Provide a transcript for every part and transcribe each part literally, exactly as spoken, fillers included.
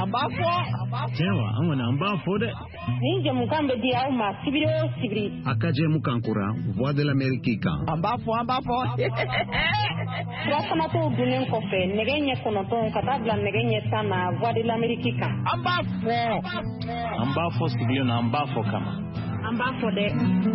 an b'a fɔ tiɲɛ wa an kɔni an b'a fɔ dɛ ni jamukan bɛ di aw ma sibiri o sibiri a ka jɛmukan kora Voix de l'Amérique kan an b'a fɔ an b'a fɔ furafanatɔw dunnen kɔfɛ nɛgɛ ɲɛ kɔnɔntɔn ka taa bila nɛgɛ ɲɛ tan na Voix de l'Amérique kan an b'a fɔ an b'a fɔ sigilen na an b'a fɔ kama an b'a fɔ dɛ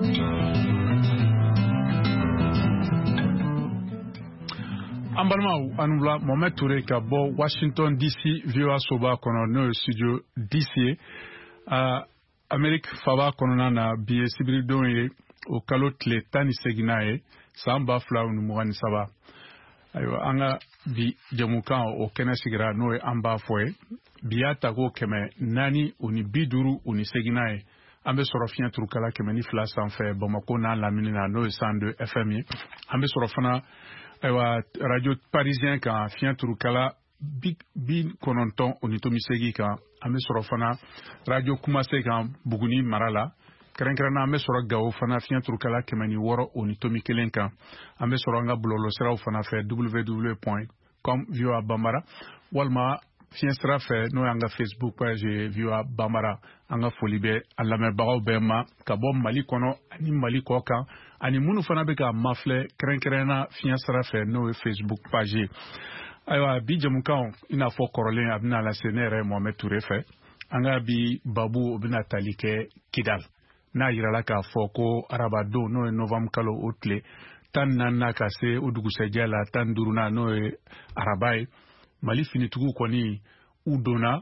an balimaw an wula Mohamed Touré ka bɔ Washington D C V O A soba kɔnɔ n'o ye studio D C ye uh, Amérique faba kɔnɔna na bi ye sibiridon ye o kalo tile tan ni seginna ye san ba fila ni mugan ni saba ayiwa an ka bi jamukan o kɛnɛ sigira n'o ye an b'a fɔ ye bi y'a ta ko kɛmɛ naani o ni bi duuru o ni seginna ye an bɛ sɔrɔ fiɲɛ turukala kɛmɛ ni fila sanfɛ Bamako n'a lamini na n'o ye cent deux F M ye an bɛ sɔrɔ fana ayiwa radio parisien kan fiɲɛ turukala bi bi kɔnɔntɔn o ni tomi segi kan an bɛ sɔrɔ fana radio kumase kan Buguni mara la kɛrɛnkɛrɛnna an bɛ sɔrɔ Gawo fana fiɲɛ turukala kɛmɛ ni wɔɔrɔ o ni tomi kelen kan an bɛ sɔrɔ an ka bɔlɔlɔsiraw fana fɛ w w w point com V O A Bambara walima fiɲɛ sira fɛ n'o y'an ka Facebook page V O A Bambara an ka foli bɛ a lamɛnbagaw bɛɛ ma ka bɔ Mali kɔnɔ ani Mali kɔ kan ani minnu fana bɛ ka mafilɛ kɛrɛnkɛrɛnna fiɲɛ sira fɛ n'o ye Facebook page ye ayiwa bi jamukan i n'a fɔ kɔrɔlen a bɛna lase ne yɛrɛ Mohamed Touré fɛ an ka bi babu o bɛna tali kɛ Kidal n'a yirala k'a fɔ ko arabadon n'o ye novembre kalo o tile tan ni naani ka se o dugusɛjɛ la tan ni duurunan n'o ye araba ye Mali finitigiw kɔni u donna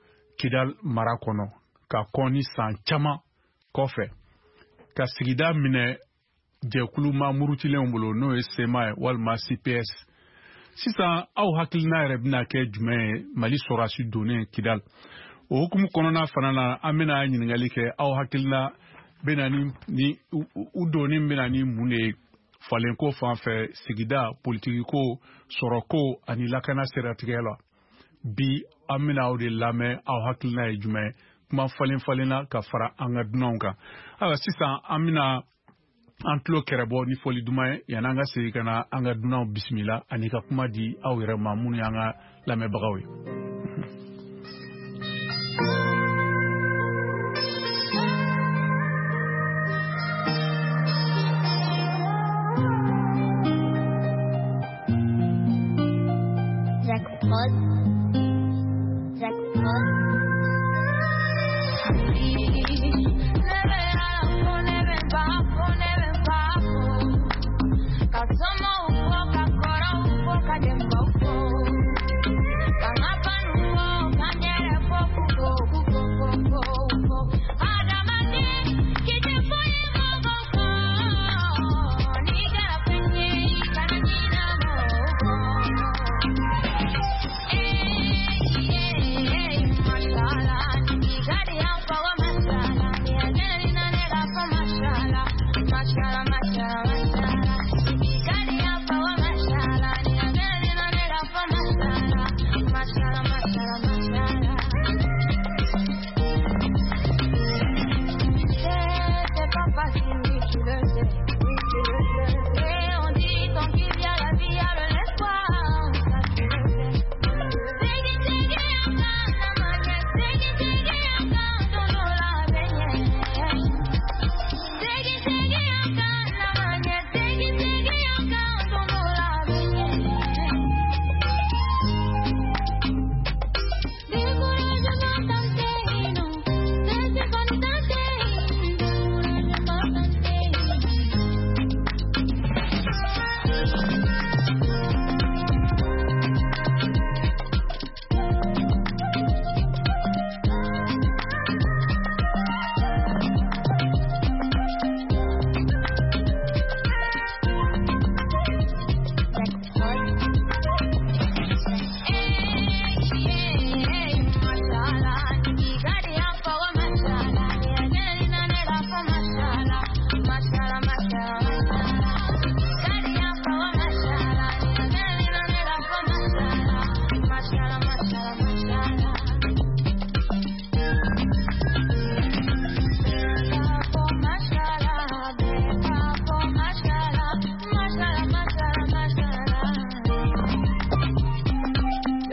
Kidal mara kɔnɔ ka kɔn ni san caman kɔfɛ ka sigida minɛ jɛkulu ma murutilenw bolo n'o ye SEMA ye walima C P S sisan aw hakilina yɛrɛ bɛna kɛ jumɛn ye Mali sɔrasi donnen Kidal o hukumu kɔnɔna fana na an bɛna ɲininkali kɛ aw hakilina bɛna ni ni u donni bɛna ni mun de ye falenko fan fɛ sigida politikiko sɔrɔko ani lakana seratigɛ la bi an bɛna o de lamɛn aw hakilina ye jumɛn kuma falen falenna ka fara an ka dunanw kan ayiwa sisan an bɛna an tulo kɛrɛbɔ ni foli duman ye yanni an ka segin ka na an ka dunanw bisimila ani ka kuma di aw yɛrɛ ma minnu y'an ka lamɛnbagaw ye. Jackpot. Jackpot.